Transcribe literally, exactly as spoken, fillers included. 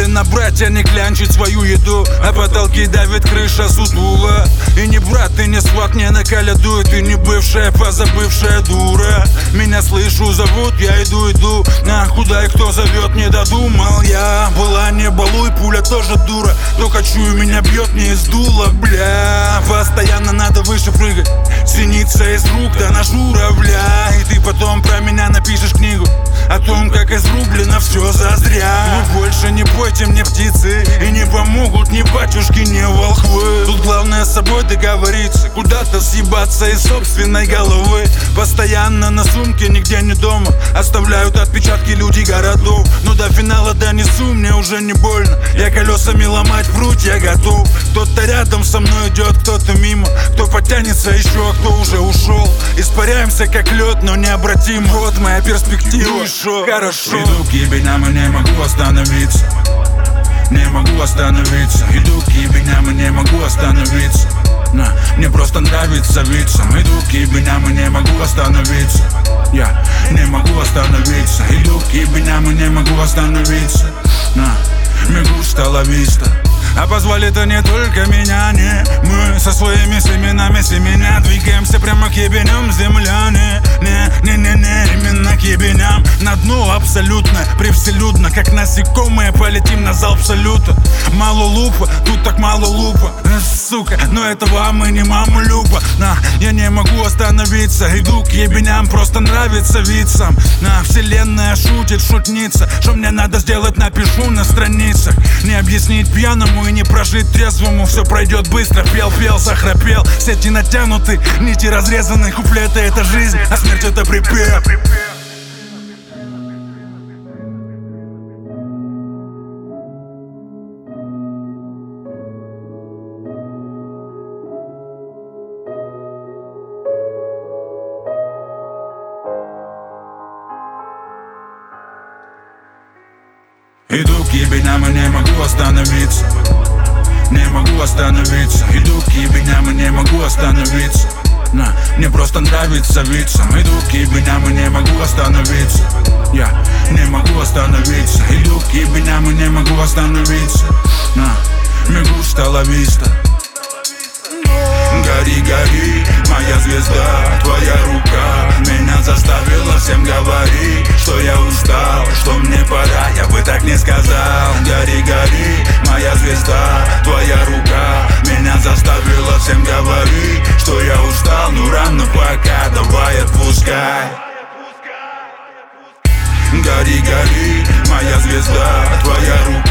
Велено брать, а не клянчить свою еду, а потолки давит крыша сутула. И не брат, и не сват, не наколядует, и не бывшая, позабывшая дура. Меня слышу, зовут, я иду, иду, на куда и кто зовет, не додумал я. Была не балуй, пуля тоже дура, только чую, меня бьет не из дула, бля. Постоянно надо выше прыгать, синица из рук да на журавля. И ты потом про меня напишешь книгу о том, как изрублено все зазря. Вы больше не пойте мне птицы, и не помогут ни батюшки, ни волхвы. Тут главное с собой договориться, куда-то съебаться из собственной головы. Постоянно на сумке, нигде не дома, оставляют отпечатки люди городов. Но до финала донесу, мне уже не больно, я колесами ломать пруть я готов. Кто-то рядом со мной идет, кто-то мимо, кто потянется еще, а кто уже ушел. Испаряемся как лед, но необратимо. Вот моя перспектива, шо, хорошо. Иду к ебеням и не могу остановиться, не могу остановиться. Иду к ебеням и не могу остановиться. На, мне просто нравится виться. Иду к ебеням и не могу остановиться. Я не могу остановиться. Иду к ебеням и не могу остановиться. На, мигу стала виста. А позвали-то не только меня, не. Мы со своими семенами семеня двигаемся прямо к ебеням, земляне. Не, не, не, не, именно к ебеням. На дно абсолютно, превселюдно, как насекомые полетим на залп салюта. Мало лупа, тут так мало лупа, сука, но этого мы не маму люба. На, я не могу остановиться, иду к ебеням, просто нравится вицам. На, вселенная шутит, шутница, что мне надо сделать, напишу на страницах. Не объяснить пьяному и не прожить трезвому, все пройдет быстро, пел, пел, захрапел. Сети натянуты, нити разрезаны, куплеты — это жизнь, а смерть — это припев. Иду к ебеням и не могу остановиться, не могу остановиться. Иду к ебеням и не могу остановиться. На, мне просто нравится виться. Иду к ебеням и не могу остановиться. Я не могу остановиться. Иду к ебеням и не могу остановиться. На, мигу стала виста. Гори, гори, моя звезда, твоя рука меня заставила всем говорить, что я устал, что мне пора, я бы так не сказал. Гори, гори, моя звезда, твоя рука меня заставила всем говорить, что я устал, ну рано пока, давай отпускай. Гори, гори, моя звезда, твоя рука